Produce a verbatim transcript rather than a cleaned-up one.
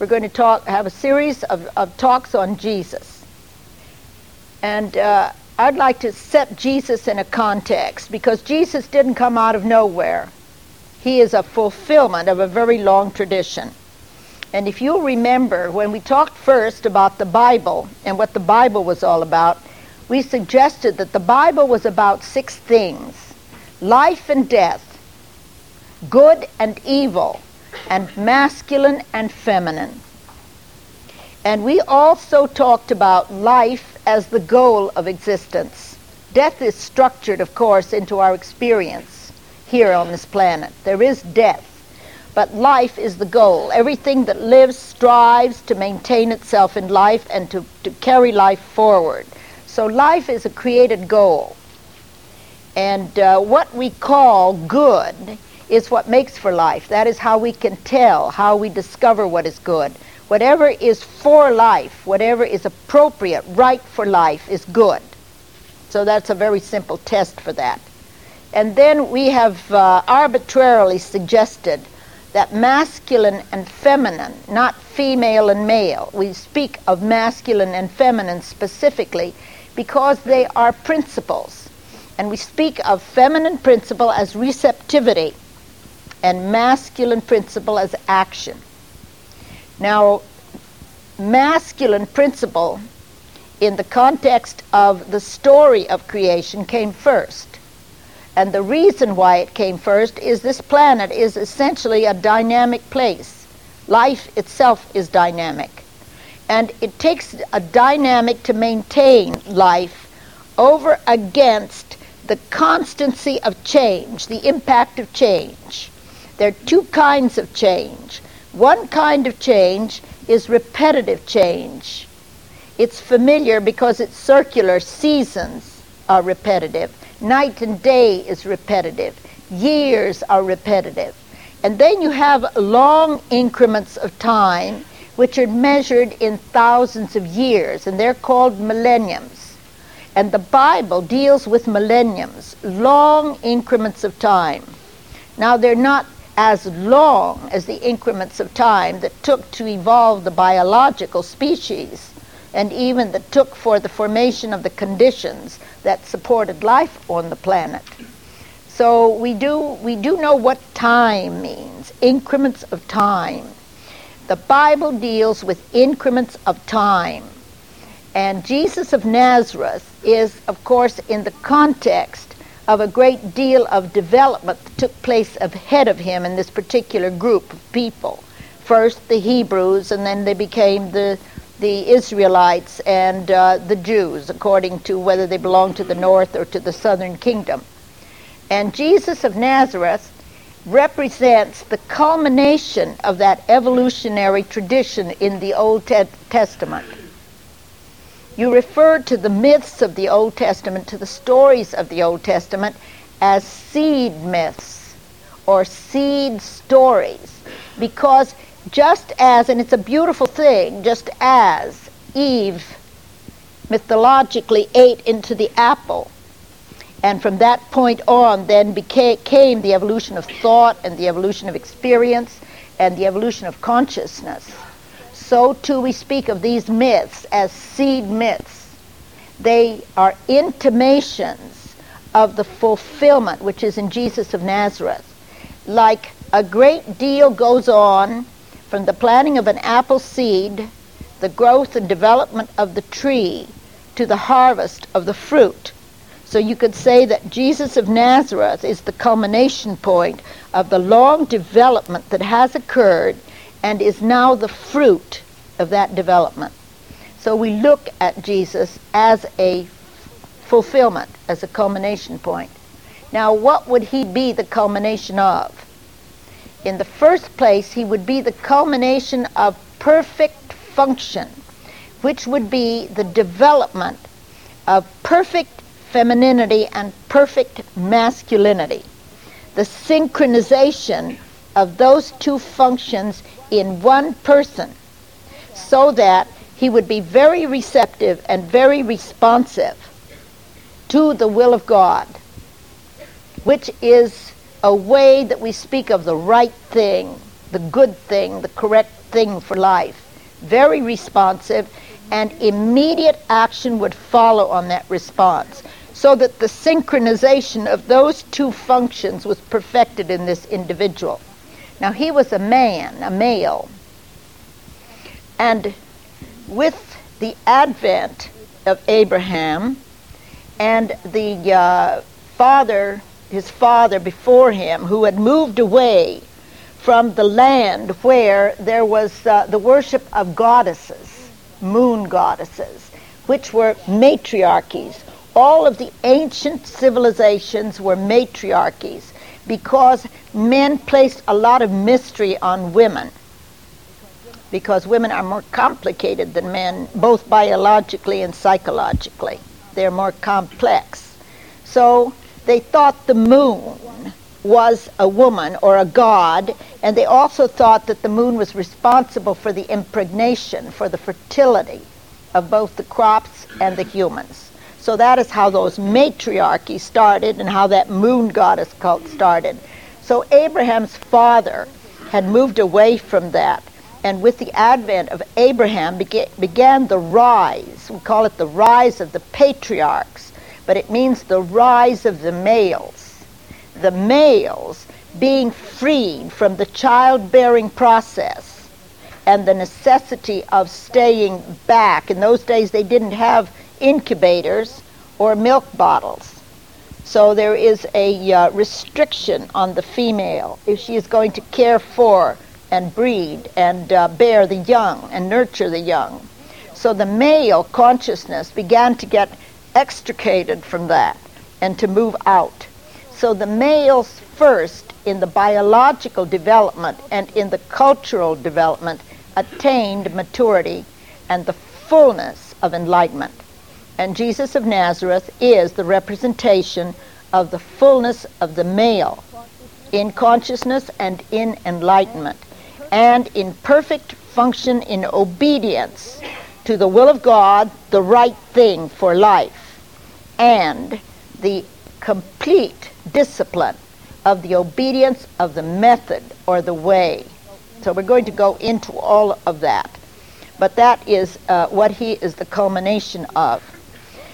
We're going to talk, have a series of, of talks on Jesus. And uh, I'd like to set Jesus in a context, because Jesus didn't come out of nowhere. He is a fulfillment of a very long tradition. And if you'll remember, when we talked first about the Bible and what the Bible was all about, we suggested that the Bible was about six things: life and death, good and evil, and masculine and feminine. And we also talked about life as the goal of existence. Death is structured, of course, into our experience here on this planet. There is death. But life is the goal. Everything that lives strives to maintain itself in life and to, to carry life forward. So life is a created goal. And uh, what we call good is what makes for life. That is how we can tell, how we discover what is good. Whatever is for life, whatever is appropriate, right for life, is good. So that's a very simple test for that. And then we have uh, arbitrarily suggested that masculine and feminine, not female and male. We speak of masculine and feminine specifically because they are principles. And we speak of feminine principle as receptivity and masculine principle as action. Now, masculine principle in the context of the story of creation came first. And the reason why it came first is this planet is essentially a dynamic place. Life itself is dynamic. And it takes a dynamic to maintain life over against the constancy of change, the impact of change. There are two kinds of change. One kind of change is repetitive change. It's familiar because it's circular. Seasons are repetitive. Night and day is repetitive. Years are repetitive. And then you have long increments of time which are measured in thousands of years, and they're called millenniums. And the Bible deals with millenniums, long increments of time. Now, they're not as long as the increments of time that took to evolve the biological species, and even that took for the formation of the conditions that supported life on the planet. So we do we do know what time means, increments of time. The Bible deals with increments of time. And Jesus of Nazareth is, of course, in the context of a great deal of development that took place ahead of him in this particular group of people. First the Hebrews, and then they became the the Israelites and uh, the Jews, according to whether they belonged to the north or to the southern kingdom. And Jesus of Nazareth represents the culmination of that evolutionary tradition in the Old Te- Testament. You refer to the myths of the Old Testament, to the stories of the Old Testament, as seed myths or seed stories, because just as, and it's a beautiful thing, just as Eve mythologically ate into the apple, and from that point on then became came the evolution of thought and the evolution of experience and the evolution of consciousness, so too we speak of these myths as seed myths. They are intimations of the fulfillment which is in Jesus of Nazareth. Like a great deal goes on from the planting of an apple seed, the growth and development of the tree, to the harvest of the fruit. So you could say that Jesus of Nazareth is the culmination point of the long development that has occurred and is now the fruit of that development. So we look at Jesus as a fulfillment, as a culmination point. Now, what would he be the culmination of? In the first place, he would be the culmination of perfect function, which would be the development of perfect femininity and perfect masculinity, the synchronization of those two functions in one person, so that he would be very receptive and very responsive to the will of God, which is a way that we speak of the right thing, the good thing, the correct thing for life. Very responsive, and immediate action would follow on that response, so that the synchronization of those two functions was perfected in this individual. Now, he was a man, a male, and with the advent of Abraham and the uh, father, his father before him, who had moved away from the land where there was uh, the worship of goddesses, moon goddesses, which were matriarchies. All of the ancient civilizations were matriarchies because men placed a lot of mystery on women, because women are more complicated than men, both biologically and psychologically. They're more complex. So they thought the moon was a woman or a god, and they also thought that the moon was responsible for the impregnation, for the fertility of both the crops and the humans. So that is how those matriarchies started and how that moon goddess cult started. So Abraham's father had moved away from that, and with the advent of Abraham began, began the rise. We call it the rise of the patriarchs, but it means the rise of the males. The males being freed from the childbearing process and the necessity of staying back. In those days they didn't have incubators or milk bottles. So there is a uh, restriction on the female if she is going to care for and breed and uh, bear the young and nurture the young. So the male consciousness began to get extricated from that and to move out. So the males first in the biological development and in the cultural development attained maturity and the fullness of enlightenment. And Jesus of Nazareth is the representation of the fullness of the male in consciousness and in enlightenment, and in perfect function in obedience to the will of God, the right thing for life, and the complete discipline of the obedience of the method or the way. So we're going to go into all of that. But that is uh, what he is the culmination of.